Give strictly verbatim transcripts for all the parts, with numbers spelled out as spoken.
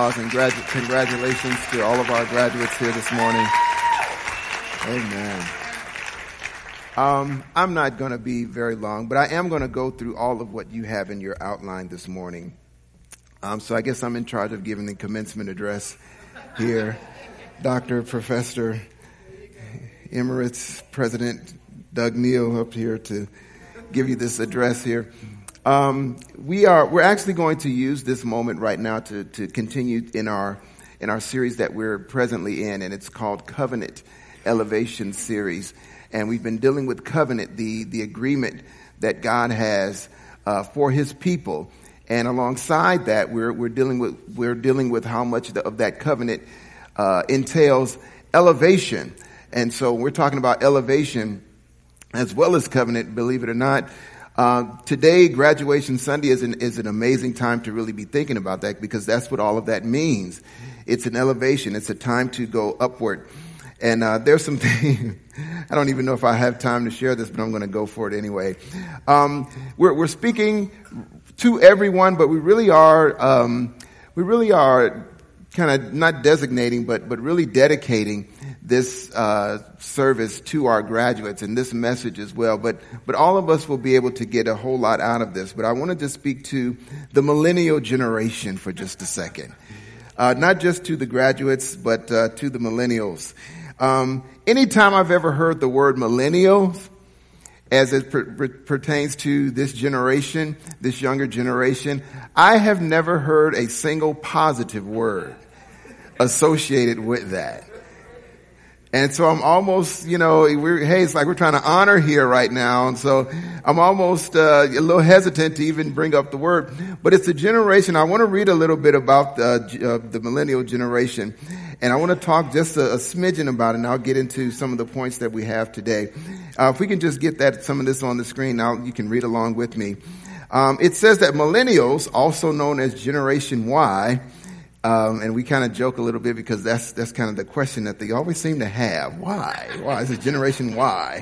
applause and gradu- congratulations to all of our graduates here this morning. Amen. Um, I'm not going to be very long, but I am going to go through all of what you have in your outline this morning. Um, so I guess I'm in charge of giving the commencement address here. Doctor Professor Emeritus President Doug Neal up here to give you this address here. Um, we are we're actually going to use this moment right now to to continue in our in our series that we're presently in, and it's called Covenant Elevation Series. And we've been dealing with covenant, the the agreement that God has uh, for His people. And alongside that, we're we're dealing with we're dealing with how much the, of that covenant uh, entails elevation. And so we're talking about elevation as well as covenant, believe it or not. Uh, today, graduation Sunday is an, is an amazing time to really be thinking about that, because that's what all of that means. It's an elevation. It's a time to go upward. And uh, there's some things, I don't even know if I have time to share this, but I'm going to go for it anyway. Um, we're, we're speaking to everyone, but we really are, um, we really are kind of not designating, but but really dedicating this uh, service to our graduates and this message as well. But but all of us will be able to get a whole lot out of this. But I wanted to speak to the millennial generation for just a second, uh, not just to the graduates, but uh, to the millennials. Um, anytime I've ever heard the word millennials, as it per- per- pertains to this generation, this younger generation, I have never heard a single positive word associated with that. And so I'm almost, you know, we're, hey, it's like we're trying to honor here right now. And so I'm almost uh, a little hesitant to even bring up the word. But it's a generation. I want to read a little bit about the, uh, the millennial generation. And I want to talk just a, a smidgen about it, and I'll get into some of the points that we have today. Uh, if we can just get that, some of this on the screen now, you can read along with me. Um, it says that millennials, also known as Generation Y, Um, and we kind of joke a little bit because that's that's kind of the question that they always seem to have. Why? Why is it Generation Y?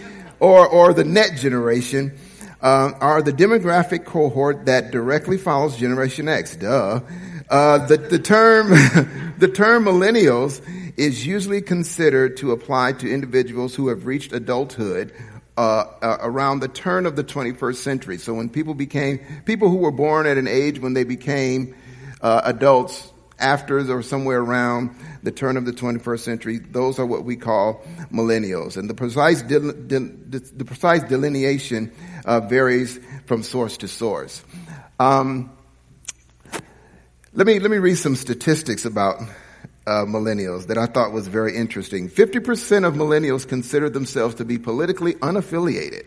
Or or the net generation uh, are the demographic cohort that directly follows Generation X. Duh. Uh, the the term the term millennials is usually considered to apply to individuals who have reached adulthood uh, uh, around the turn of the twenty-first century. So when people became people who were born at an age when they became Uh, adults after or somewhere around the turn of the twenty-first century, those are what we call millennials. And the precise del- del- the precise delineation uh, varies from source to source. Um, let me let me read some statistics about uh, millennials that I thought was very interesting. fifty percent of millennials consider themselves to be politically unaffiliated.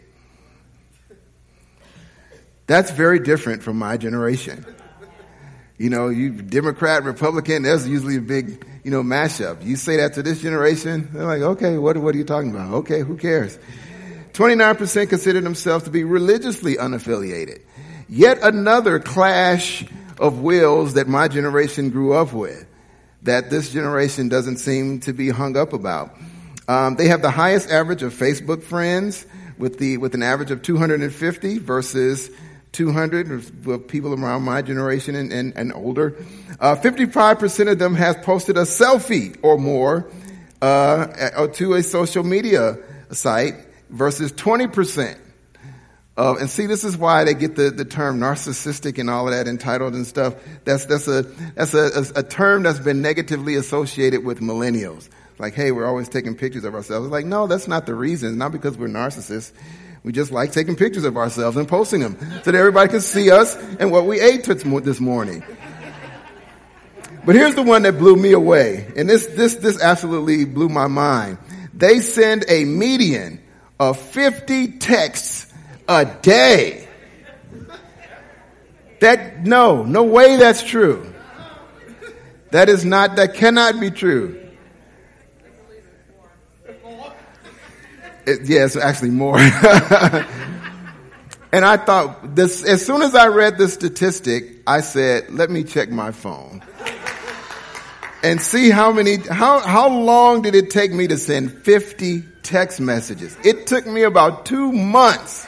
That's very different from my generation. You know, you Democrat, Republican, that's usually a big, you know, mashup. You say that to this generation, they're like, okay, what, what are you talking about? Okay, who cares? twenty-nine percent consider themselves to be religiously unaffiliated. Yet another clash of wills that my generation grew up with, that this generation doesn't seem to be hung up about. Um, they have the highest average of Facebook friends with the, with an average of two hundred fifty versus two hundred of people around my generation and, and, and older. Uh, fifty-five percent of them has posted a selfie or more uh, to a social media site versus twenty percent. Uh, and see, this is why they get the, the term narcissistic and all of that, entitled and stuff. That's that's a that's a, a, a term that's been negatively associated with millennials. Like, hey, we're always taking pictures of ourselves. It's like, no, that's not the reason. It's not because we're narcissists. We just like taking pictures of ourselves and posting them so that everybody can see us and what we ate this morning. But here's the one that blew me away. And this, this, this absolutely blew my mind. They send a median of fifty texts a day. That, no, no way that's true. That is not, that cannot be true. It, yeah, it's actually more. And I thought this, as soon as I read this statistic, I said, let me check my phone and see how many, how, how long did it take me to send fifty text messages? It took me about two months.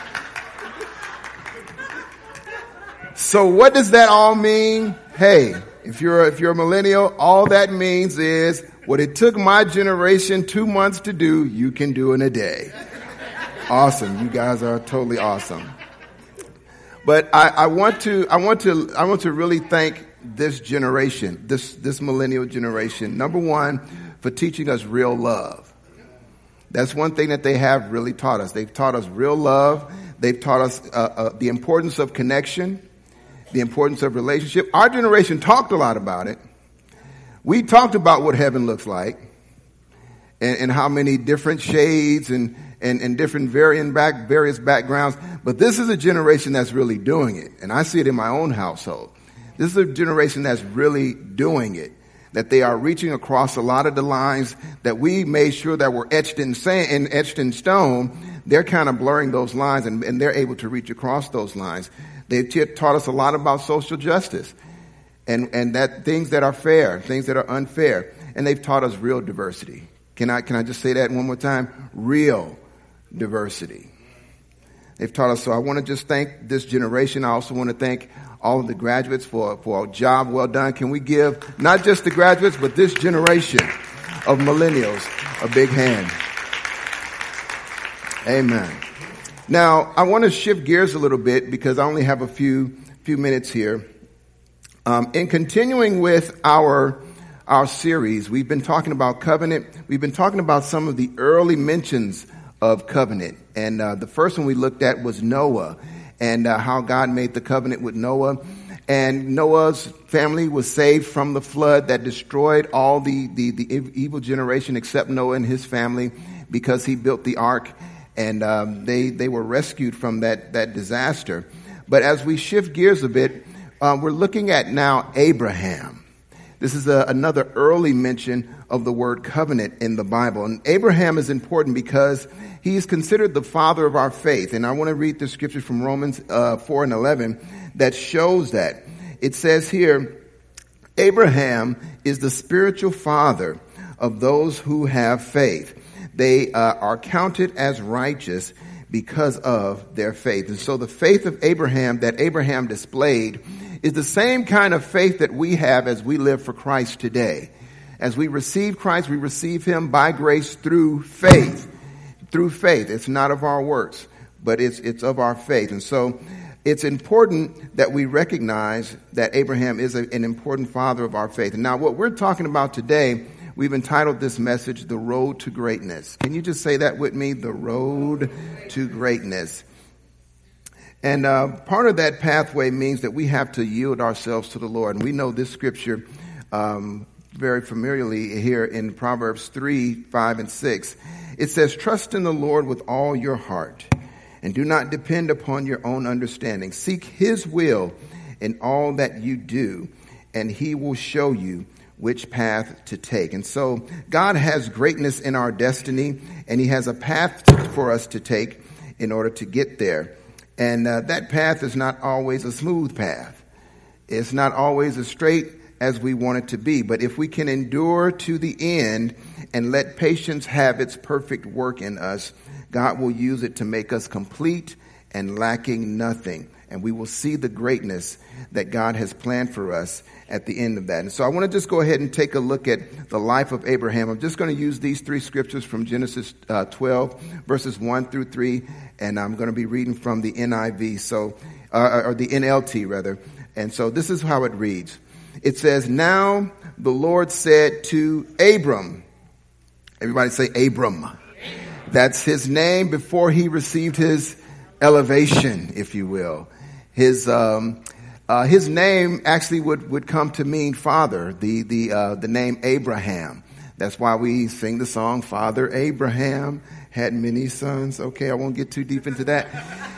So what does that all mean? Hey, If you're, if you're a millennial, all that means is what it took my generation two months to do, you can do in a day. Awesome. You guys are totally awesome. But I, I want to, I want to, I want to really thank this generation, this, this millennial generation. Number one, for teaching us real love. That's one thing that they have really taught us. They've taught us real love. They've taught us uh, uh, the importance of connection, the importance of relationship. Our generation talked a lot about it. We talked about what heaven looks like and, and how many different shades and, and, and different varying back, various backgrounds. But this is a generation that's really doing it. And I see it in my own household. This is a generation that's really doing it. That they are reaching across a lot of the lines that we made sure that were etched in sand and etched in stone. They're kind of blurring those lines, and, and they're able to reach across those lines. They've t- taught us a lot about social justice and, and that things that are fair, things that are unfair. And they've taught us real diversity. Can I, can I just say that one more time? Real diversity. They've taught us. So I want to just thank this generation. I also want to thank all of the graduates for, for a job well done. Can we give not just the graduates, but this generation of millennials a big hand? Amen. Now, I want to shift gears a little bit because I only have a few few minutes here. Um, in continuing with our our series, we've been talking about covenant. We've been talking about some of the early mentions of covenant. And uh, the first one we looked at was Noah. And uh, how God made the covenant with Noah. And Noah's family was saved from the flood that destroyed all the, the, the evil generation except Noah and his family because he built the ark. And um, they, they were rescued from that, that disaster. But as we shift gears a bit, uh, we're looking at now Abraham. This is a, another early mention of the word covenant in the Bible. And Abraham is important because he is considered the father of our faith. And I want to read the scripture from Romans uh, four and eleven that shows that. It says here, Abraham is the spiritual father of those who have faith. They uh, are counted as righteous because of their faith. And so the faith of Abraham that Abraham displayed is the same kind of faith that we have as we live for Christ today. As we receive Christ, we receive him by grace through faith. Through faith. It's not of our works, but it's it's of our faith. And so it's important that we recognize that Abraham is a, an important father of our faith. And now what we're talking about today, we've entitled this message, The Road to Greatness. Can you just say that with me? The Road to Greatness. And uh, part of that pathway means that we have to yield ourselves to the Lord. And we know this scripture um, very familiarly here in Proverbs three, five, and six. It says, trust in the Lord with all your heart and do not depend upon your own understanding. Seek his will in all that you do, and he will show you which path to take. And so God has greatness in our destiny, and he has a path to, for us to take in order to get there. And uh, that path is not always a smooth path. It's not always as straight as we want it to be. But if we can endure to the end and let patience have its perfect work in us, God will use it to make us complete and lacking nothing. And we will see the greatness that God has planned for us at the end of that. And so I want to just go ahead and take a look at the life of Abraham. I'm just going to use these three scriptures from Genesis uh, twelve, verses one through three, and I'm going to be reading from the N I V, so uh, or the N L T rather. And so this is how it reads. It says, now the Lord said to Abram, everybody say Abram. That's his name before he received his elevation, if you will. His um, uh, his name actually would, would come to mean father, the the uh, the name Abraham. That's why we sing the song, Father Abraham had many sons. Okay, I won't get too deep into that.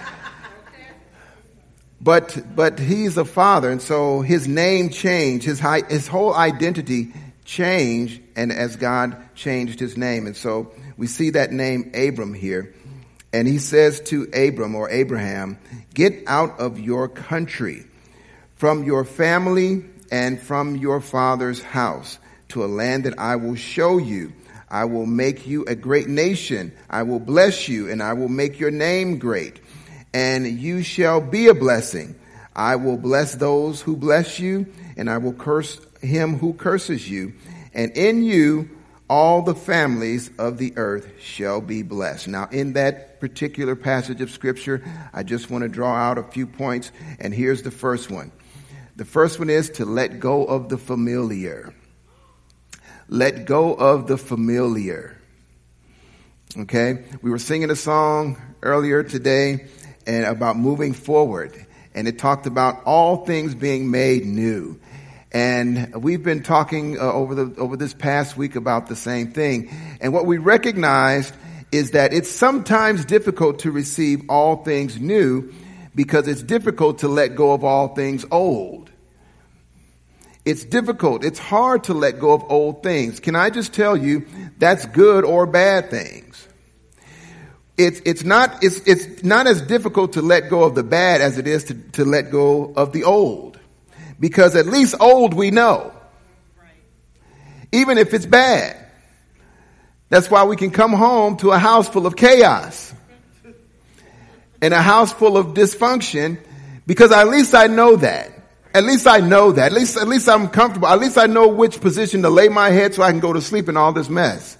But but he's a father, and so his name changed, his high, his whole identity changed, and as God changed his name. And so we see that name Abram here. And he says to Abram or Abraham, get out of your country, from your family and from your father's house, to a land that I will show you. I will make you a great nation. I will bless you, and I will make your name great. And you shall be a blessing. I will bless those who bless you, and I will curse him who curses you. And in you, all the families of the earth shall be blessed. Now, in that particular passage of Scripture, I just want to draw out a few points, and here's the first one. The first one is to let go of the familiar. Let go of the familiar. Okay? We were singing a song earlier today and about moving forward, and it talked about all things being made new. And we've been talking uh, over the over this past week about the same thing. And what we recognized is that it's sometimes difficult to receive all things new because it's difficult to let go of all things old. It's difficult. It's hard to let go of old things. Can I just tell you that's good or bad things? It's it's not it's it's not as difficult to let go of the bad as it is to, to let go of the old. Because at least old we know. Even if it's bad. That's why we can come home to a house full of chaos. And a house full of dysfunction. Because at least I know that. At least I know that. At least, at least I'm comfortable. At least I know which position to lay my head so I can go to sleep in all this mess.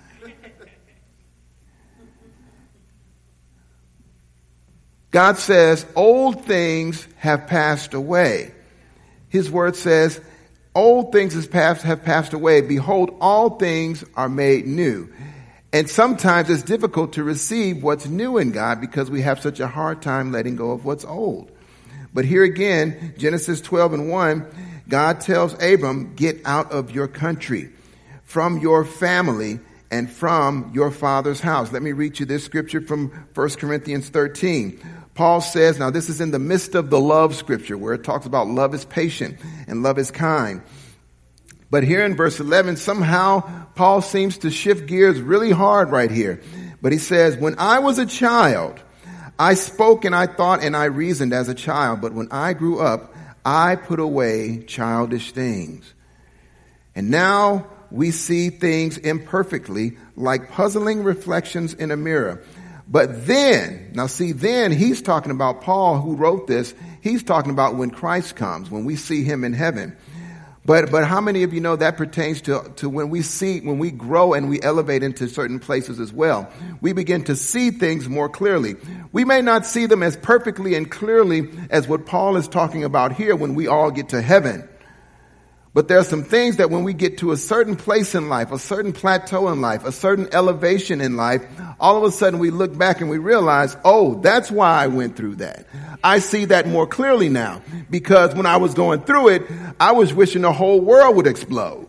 God says old things have passed away. His word says, old things have passed, have passed away. Behold, all things are made new. And sometimes it's difficult to receive what's new in God because we have such a hard time letting go of what's old. But here again, Genesis twelve and one, God tells Abram, get out of your country, from your family, and from your father's house. Let me read you this scripture from First Corinthians thirteen. Paul says, now this is in the midst of the love scripture where it talks about love is patient and love is kind. But here in verse eleven, somehow Paul seems to shift gears really hard right here. But he says, when I was a child, I spoke and I thought and I reasoned as a child. But when I grew up, I put away childish things. And now we see things imperfectly, like puzzling reflections in a mirror. But then, now see, then he's talking about Paul who wrote this. He's talking about when Christ comes, when we see him in heaven. But, but how many of you know that pertains to, to when we see, when we grow and we elevate into certain places as well? We begin to see things more clearly. We may not see them as perfectly and clearly as what Paul is talking about here when we all get to heaven. But there are some things that when we get to a certain place in life, a certain plateau in life, a certain elevation in life, all of a sudden we look back and we realize, oh, that's why I went through that. I see that more clearly now because when I was going through it, I was wishing the whole world would explode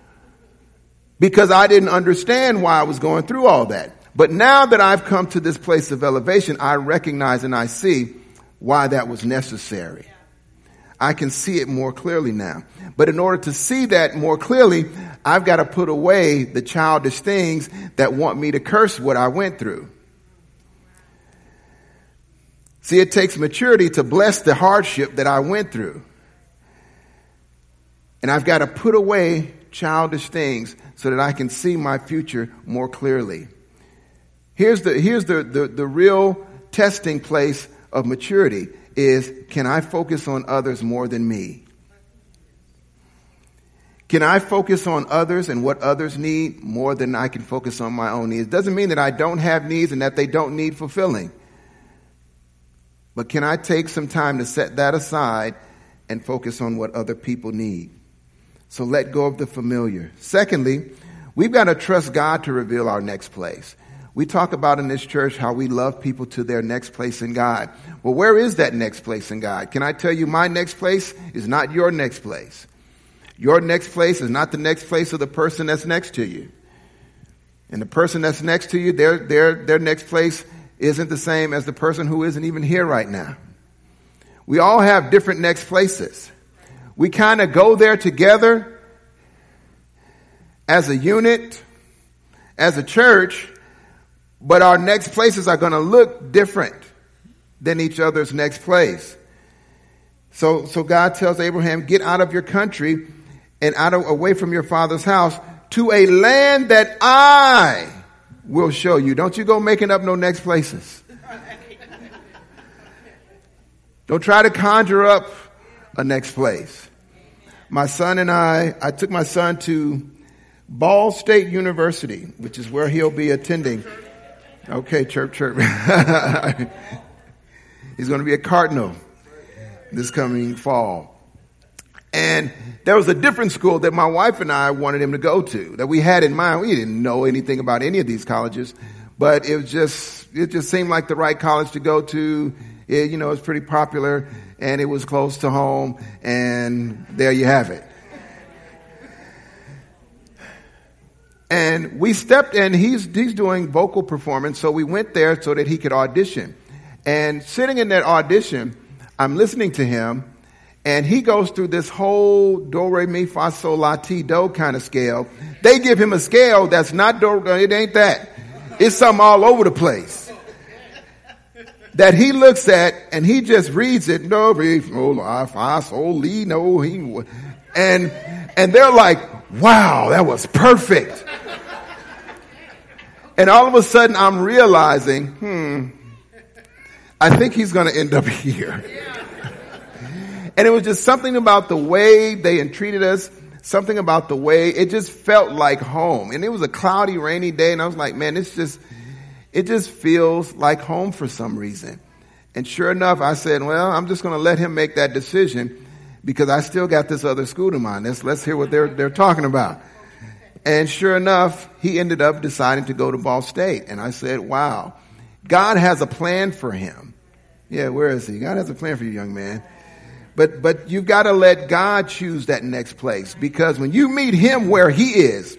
because I didn't understand why I was going through all that. But now that I've come to this place of elevation, I recognize and I see why that was necessary. I can see it more clearly now. But in order to see that more clearly, I've got to put away the childish things that want me to curse what I went through. See, it takes maturity to bless the hardship that I went through. And I've got to put away childish things so that I can see my future more clearly. Here's the, here's the, the, the real testing place of maturity. Is, can I focus on others more than me? Can I focus on others and what others need more than I can focus on my own needs? Doesn't mean that I don't have needs and that they don't need fulfilling. But can I take some time to set that aside and focus on what other people need? So let go of the familiar. Secondly, we've got to trust God to reveal our next place. We talk about in this church how we love people to their next place in God. Well, where is that next place in God? Can I tell you my next place is not your next place. Your next place is not the next place of the person that's next to you. And the person that's next to you, their, their, their next place isn't the same as the person who isn't even here right now. We all have different next places. We kind of go there together as a unit, as a church, but our next places are going to look different than each other's next place. So, so God tells Abraham, get out of your country and out of, away from your father's house to a land that I will show you. Don't you go making up no next places. Don't try to conjure up a next place. My son and I, I took my son to Ball State University, which is where he'll be attending. Okay, chirp, chirp. He's going to be a Cardinal this coming fall. And there was a different school that my wife and I wanted him to go to, that we had in mind. We didn't know anything about any of these colleges, but it was just, it just seemed like the right college to go to. It, you know, it's pretty popular, and it was close to home, and there you have it. And we stepped in. He's he's doing vocal performance, so we went there so that he could audition. And sitting in that audition, I'm listening to him, and he goes through this whole do, re, mi, fa, sol, la, ti, do kind of scale. They give him a scale that's not do, it ain't that. It's something all over the place that he looks at, and he just reads it. Do, re, sol, la, fa, sol, li, no, he, and and they're like, wow, that was perfect. And all of a sudden, I'm realizing, hmm, I think he's going to end up here. And it was just something about the way they entreated us, something about the way it just felt like home. And it was a cloudy, rainy day, and I was like, man, it's just, it just feels like home for some reason. And sure enough, I said, well, I'm just going to let him make that decision because I still got this other school to mind. Let's, let's hear what they're, they're talking about. And sure enough, he ended up deciding to go to Ball State. And I said, wow, God has a plan for him. Yeah, where is he? God has a plan for you, young man. But, but you've got to let God choose that next place, because when you meet him where he is,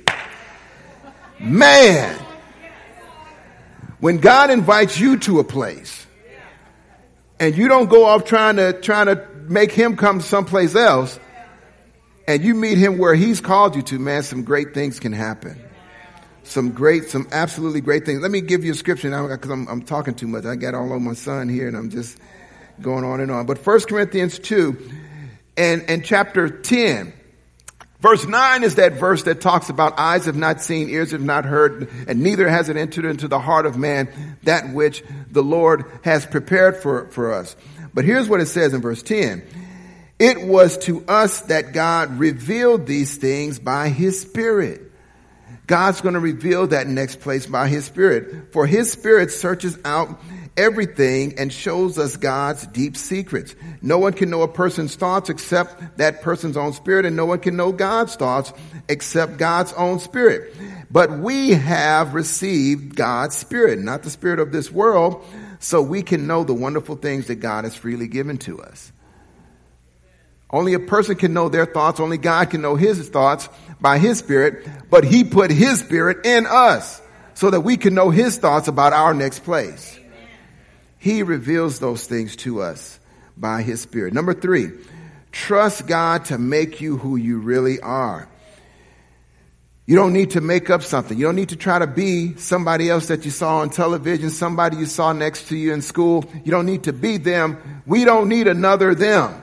man, when God invites you to a place and you don't go off trying to, trying to make him come someplace else, and you meet him where he's called you to, man, some great things can happen. Some great, some absolutely great things. Let me give you a scripture now, because I'm, I'm talking too much. I got all over my son here, and I'm just going on and on. But First Corinthians two and, and chapter ten, verse nine is that verse that talks about eyes have not seen, ears have not heard, and neither has it entered into the heart of man that which the Lord has prepared for, for us. But here's what it says in verse ten. It was to us that God revealed these things by his Spirit. God's going to reveal that next place by his Spirit. For his Spirit searches out everything and shows us God's deep secrets. No one can know a person's thoughts except that person's own spirit, and no one can know God's thoughts except God's own Spirit. But we have received God's Spirit, not the spirit of this world, so we can know the wonderful things that God has freely given to us. Only a person can know their thoughts. Only God can know his thoughts by his Spirit. But he put his Spirit in us so that we can know his thoughts about our next place. He reveals those things to us by his Spirit. Number three, trust God to make you who you really are. You don't need to make up something. You don't need to try to be somebody else that you saw on television, somebody you saw next to you in school. You don't need to be them. We don't need another them.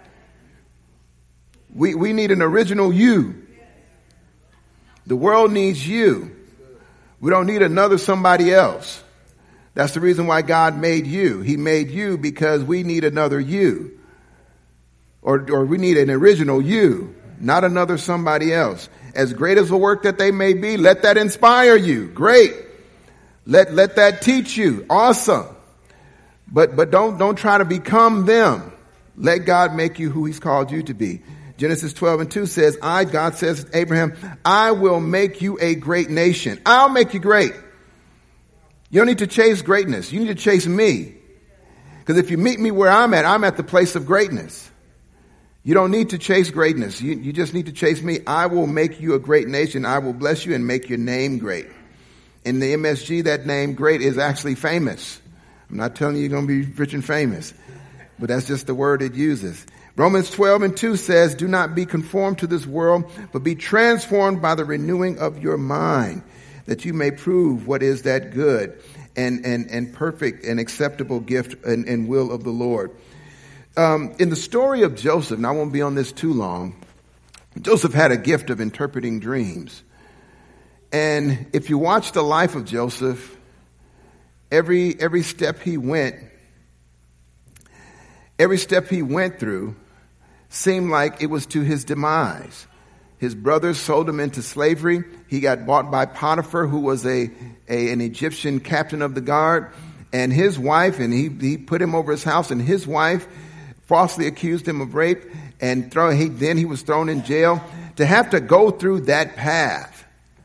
We, we need an original you. The world needs you. We don't need another somebody else. That's the reason why God made you. He made you because we need another you. Or, or we need an original you, not another somebody else. As great as the work that they may be, let that inspire you. Great. Let, let that teach you. Awesome. But, but don't, don't try to become them. Let God make you who he's called you to be. Genesis twelve and two says, I, God says to Abraham, I will make you a great nation. I'll make you great. You don't need to chase greatness. You need to chase me. Because if you meet me where I'm at, I'm at the place of greatness. You don't need to chase greatness. You, you just need to chase me. I will make you a great nation. I will bless you and make your name great. In the M S G, that name great is actually famous. I'm not telling you you're going to be rich and famous, but that's just the word it uses. Romans twelve and two says, do not be conformed to this world, but be transformed by the renewing of your mind, that you may prove what is that good and, and, and perfect and acceptable gift and, and will of the Lord. Um, in the story of Joseph, and I won't be on this too long, Joseph had a gift of interpreting dreams. And if you watch the life of Joseph, every, every step he went, Every step he went through seemed like it was to his demise. His brothers sold him into slavery. He got bought by Potiphar, who was a, a an Egyptian captain of the guard, and his wife, and he, he put him over his house, and his wife falsely accused him of rape, and throw, he, then he was thrown in jail. To have to go through that path,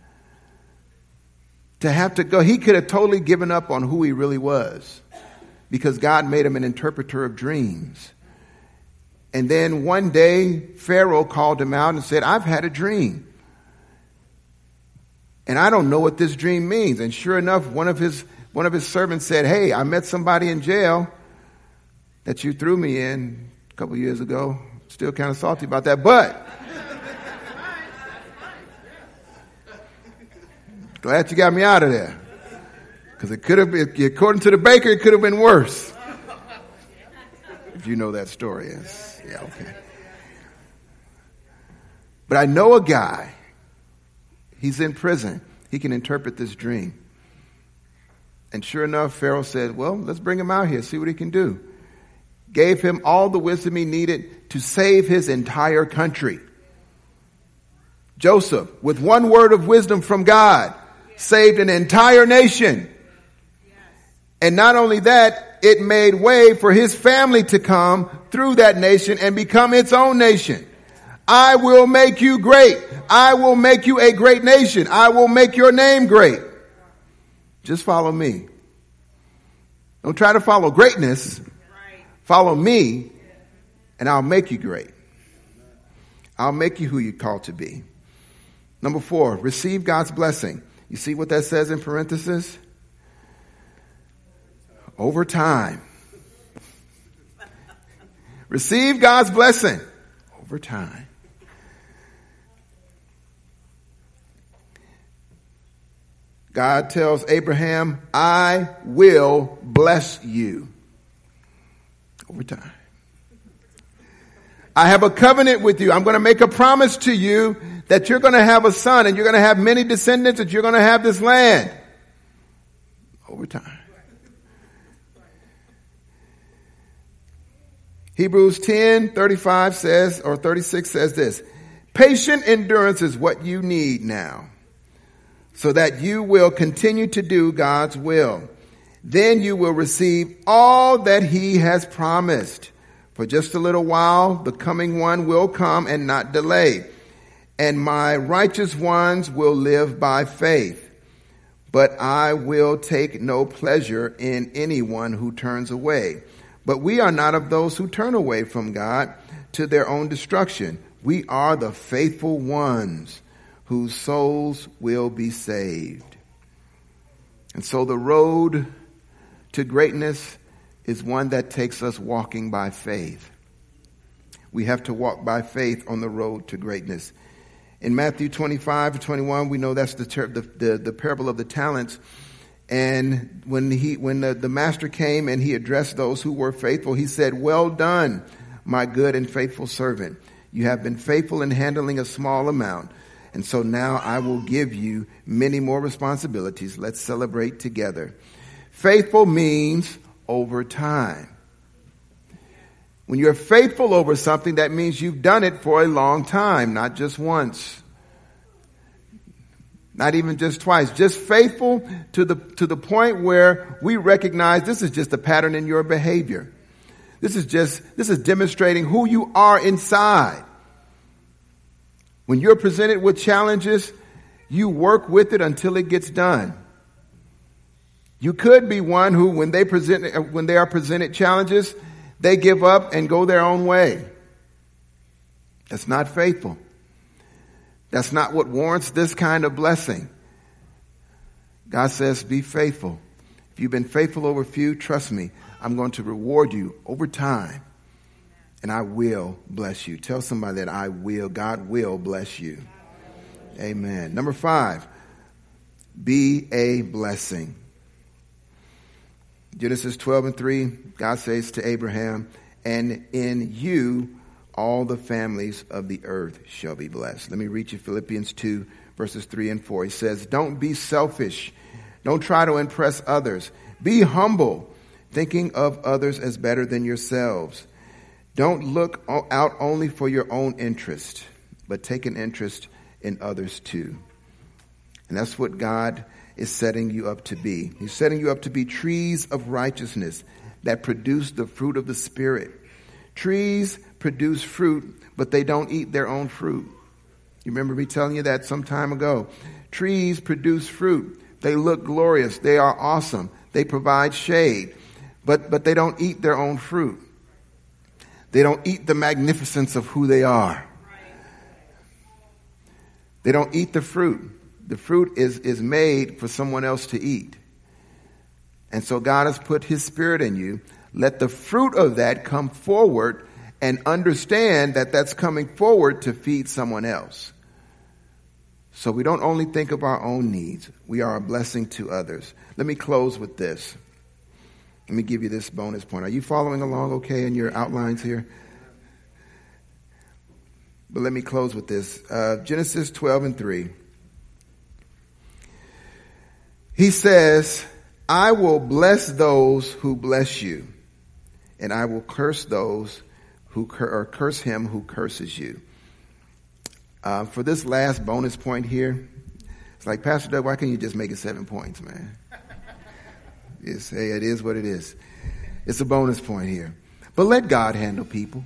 to have to go, he could have totally given up on who he really was, because God made him an interpreter of dreams. And then one day, Pharaoh called him out and said, I've had a dream. And I don't know what this dream means. And sure enough, one of his one of his servants said, hey, I met somebody in jail that you threw me in a couple years ago. Still kind of salty about that, but glad you got me out of there. Because it could have been, according to the baker, it could have been worse. If you know that story, yes. Yeah, okay. But I know a guy. He's in prison. He can interpret this dream. And sure enough, Pharaoh said, well, let's bring him out here, see what he can do. Gave him all the wisdom he needed to save his entire country. Joseph, with one word of wisdom from God, saved an entire nation. And not only that, it made way for his family to come through that nation and become its own nation. I will make you great. I will make you a great nation. I will make your name great. Just follow me. Don't try to follow greatness. Follow me, and I'll make you great. I'll make you who you're called to be. Number four, receive God's blessing. You see what that says in parentheses? Over time. Receive God's blessing over time. God tells Abraham, I will bless you over time. I have a covenant with you. I'm going to make a promise to you that you're going to have a son and you're going to have many descendants, that you're going to have this land over time. Hebrews ten thirty-five says, or thirty-six says this, patient endurance is what you need now, so that you will continue to do God's will. Then you will receive all that he has promised. For just a little while, the coming one will come and not delay. And my righteous ones will live by faith. But I will take no pleasure in anyone who turns away. But we are not of those who turn away from God to their own destruction. We are the faithful ones whose souls will be saved. And so the road to greatness is one that takes us walking by faith. We have to walk by faith on the road to greatness. In Matthew twenty-five to twenty-one, we know that's the, ter- the, the, the parable of the talents. And when he, when the, the master came and he addressed those who were faithful, he said, well done, my good and faithful servant. You have been faithful in handling a small amount. And so now I will give you many more responsibilities. Let's celebrate together. Faithful means over time. When you're faithful over something, that means you've done it for a long time, not just once. Not even just twice. Just faithful to the, to the point where we recognize this is just a pattern in your behavior. This is just, this is demonstrating who you are inside. When you're presented with challenges, you work with it until it gets done. You could be one who, when they present, when they are presented challenges, they give up and go their own way. That's not faithful. That's not what warrants this kind of blessing. God says, be faithful. If you've been faithful over few, trust me, I'm going to reward you over time. And I will bless you. Tell somebody that I will, God will bless you. Amen. Number five, be a blessing. Genesis twelve and three, God says to Abraham, and in you all the families of the earth shall be blessed. Let me read you Philippians two, verses three and four. He says, don't be selfish. Don't try to impress others. Be humble, thinking of others as better than yourselves. Don't look out only for your own interest, but take an interest in others too. And that's what God is setting you up to be. He's setting you up to be trees of righteousness that produce the fruit of the Spirit. Trees produce fruit, but they don't eat their own fruit. You remember me telling you that some time ago. Trees produce fruit. They look glorious. They are awesome. They provide shade, but, but they don't eat their own fruit. They don't eat the magnificence of who they are. They don't eat the fruit. The fruit is, is made for someone else to eat. And so God has put his Spirit in you. Let the fruit of that come forward and understand that that's coming forward to feed someone else. So we don't only think of our own needs. We are a blessing to others. Let me close with this. Let me give you this bonus point. Are you following along okay in your outlines here? But let me close with this. Uh, Genesis twelve and three. He says, I will bless those who bless you, and I will curse those who cur- or curse him who curses you. Uh, for this last bonus point here, it's like, Pastor Doug, why can't you just make it seven points, man? It's, hey, it is what it is. It's a bonus point here. But let God handle people.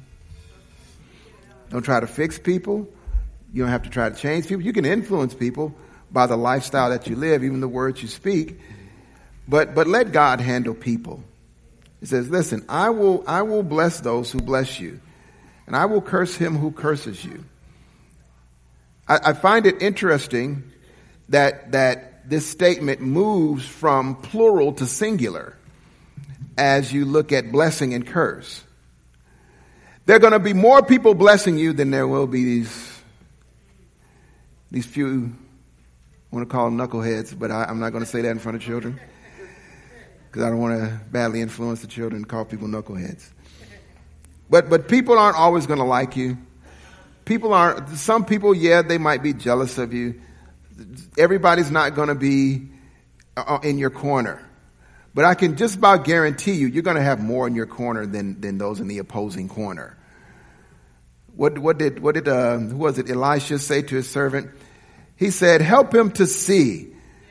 Don't try to fix people. You don't have to try to change people. You can influence people by the lifestyle that you live, even the words you speak. But but let God handle people. He says, listen, I will I will bless those who bless you, and I will curse him who curses you. I, I find it interesting that that this statement moves from plural to singular as you look at blessing and curse. There are going to be more people blessing you than there will be these, these few, I want to call them knuckleheads, but I, I'm not going to say that in front of children because I don't want to badly influence the children and call people knuckleheads. But but people aren't always going to like you. People aren't, some people, yeah, they might be jealous of you. Everybody's not going to be in your corner. But I can just about guarantee you, you're going to have more in your corner than, than those in the opposing corner. What, what did, what did, uh, who was it, Elisha say to his servant? He said, help him to see.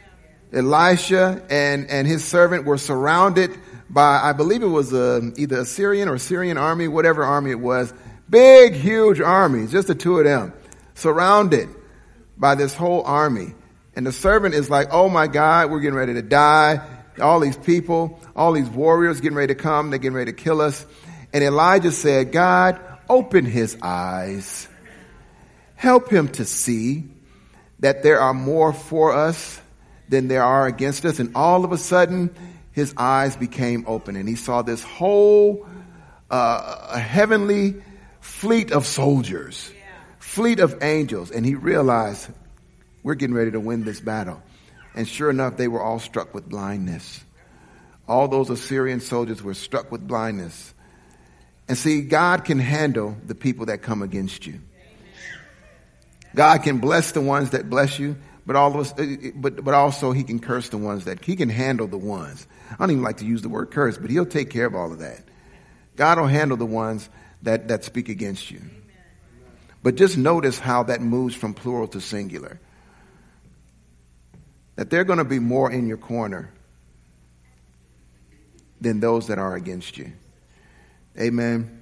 Elisha and, and his servant were surrounded by, I believe it was a, either a Syrian or Syrian army, whatever army it was. Big, huge armies, just the two of them, surrounded by this whole army. And the servant is like, oh my God, we're getting ready to die. All these people, all these warriors getting ready to come. They're getting ready to kill us. And Elijah said, God, open his eyes. Help him to see that there are more for us than there are against us. And all of a sudden, his eyes became open. And he saw this whole uh, heavenly fleet of soldiers, fleet of angels. And he realized, we're getting ready to win this battle. And sure enough, they were all struck with blindness. All those Assyrian soldiers were struck with blindness. And see, God can handle the people that come against you. God can bless the ones that bless you, but all those, but but also he can curse the ones that, he can handle the ones. I don't even like to use the word curse, but he'll take care of all of that. God will handle the ones that, that speak against you. But just notice how that moves from plural to singular. That they're going to be more in your corner than those that are against you. Amen.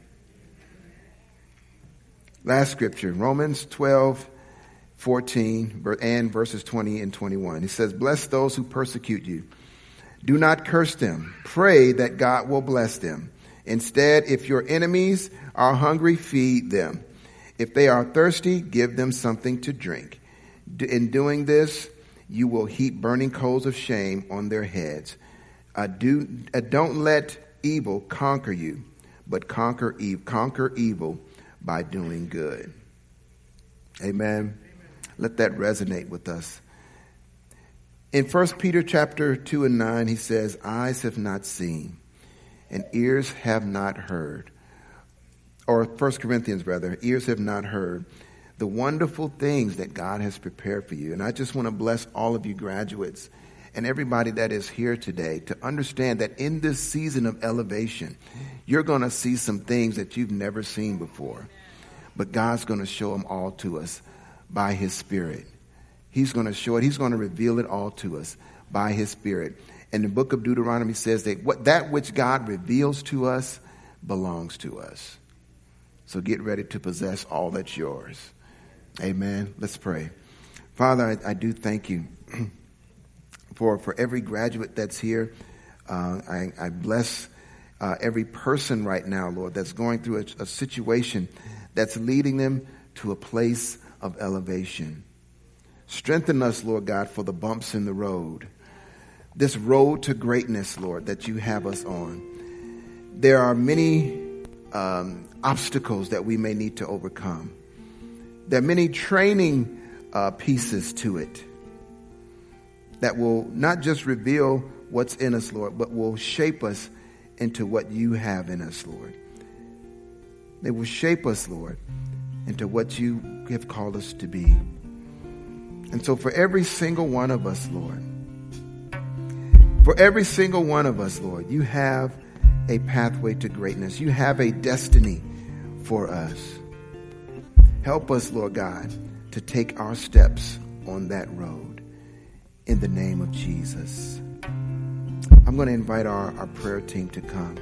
Last scripture, Romans twelve, fourteen, and verses twenty and twenty-one. It says, bless those who persecute you. Do not curse them. Pray that God will bless them. Instead, if your enemies are hungry, feed them. If they are thirsty, give them something to drink. In doing this, you will heap burning coals of shame on their heads. Uh, do, uh, don't let evil conquer you, but conquer, e- conquer evil by doing good. Amen. Amen. Let that resonate with us. In First Peter chapter two and nine, he says, eyes have not seen and ears have not heard. Or First Corinthians rather, ears have not heard the wonderful things that God has prepared for you. And I just want to bless all of you graduates and everybody that is here today to understand that in this season of elevation, you're going to see some things that you've never seen before. But God's going to show them all to us by his Spirit. He's going to show it. He's going to reveal it all to us by his Spirit. And the book of Deuteronomy says that what that which God reveals to us belongs to us. So get ready to possess all that's yours. Amen. Let's pray. Father, I, I do thank you for, for every graduate that's here. Uh, I, I bless uh, every person right now, Lord, that's going through a, a situation that's leading them to a place of elevation. Strengthen us, Lord God, for the bumps in the road. This road to greatness, Lord, that you have us on. There are many um, obstacles that we may need to overcome. There are many training uh, pieces to it that will not just reveal what's in us, Lord, but will shape us into what you have in us, Lord. They will shape us, Lord, into what you have called us to be. And so for every single one of us, Lord, for every single one of us, Lord, you have a pathway to greatness. You have a destiny for us. Help us, Lord God, to take our steps on that road in the name of Jesus. I'm going to invite our, our prayer team to come.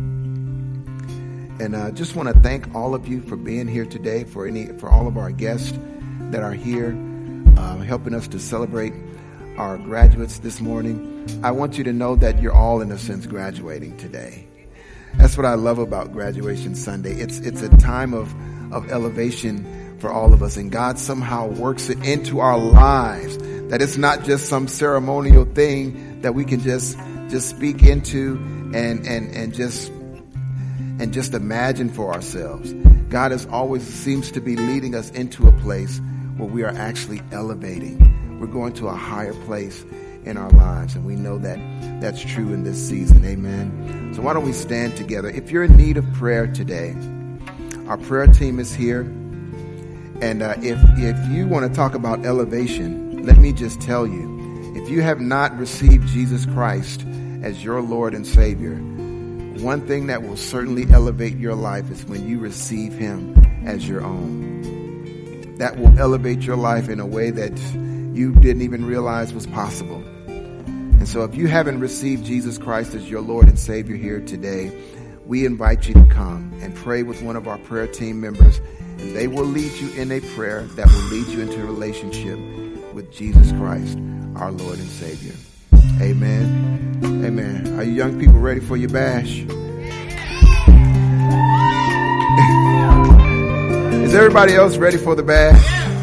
And I uh, just want to thank all of you for being here today, for any, for all of our guests that are here, uh, helping us to celebrate our graduates this morning. I want you to know that you're all, in a sense, graduating today. That's what I love about Graduation Sunday. It's it's a time of, of elevation for all of us, and God somehow works it into our lives, that it's not just some ceremonial thing that we can just just speak into and and and just and just imagine for ourselves. God is always seems to be leading us into a place where we are actually elevating. We're going to a higher place in our lives, and we know that that's true in this season. Amen. So why don't we stand together? If you're in need of prayer today, our prayer team is here. And uh, if if you want to talk about elevation, let me just tell you, if you have not received Jesus Christ as your Lord and Savior, one thing that will certainly elevate your life is when you receive him as your own. That will elevate your life in a way that you didn't even realize was possible. And so if you haven't received Jesus Christ as your Lord and Savior here today, we invite you to come and pray with one of our prayer team members, and they will lead you in a prayer that will lead you into a relationship with Jesus Christ, our Lord and Savior. Amen. Amen. Are you young people ready for your bash? Is everybody else ready for the bash?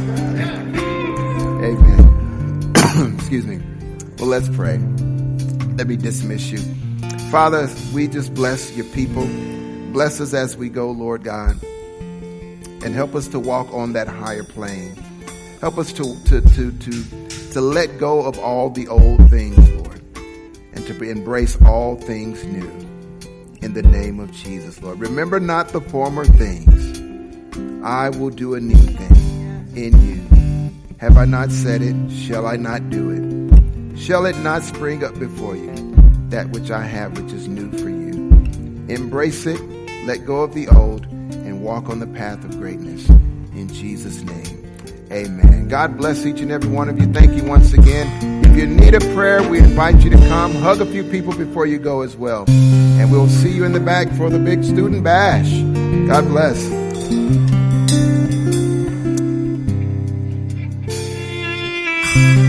Amen. Excuse me. Well, let's pray. Let me dismiss you. Father, we just bless your people. Bless us as we go, Lord God. And help us to walk on that higher plane. Help us to, to, to, to, to let go of all the old things, Lord. And to embrace all things new. In the name of Jesus, Lord. Remember not the former things. I will do a new thing in you. Have I not said it? Shall I not do it? Shall it not spring up before you, that which I have, which is new for you? Embrace it, let go of the old, and walk on the path of greatness. In Jesus' name, amen. God bless each and every one of you. Thank you once again. If you need a prayer, we invite you to come. Hug a few people before you go as well. And we'll see you in the back for the big student bash. God bless. Thank you.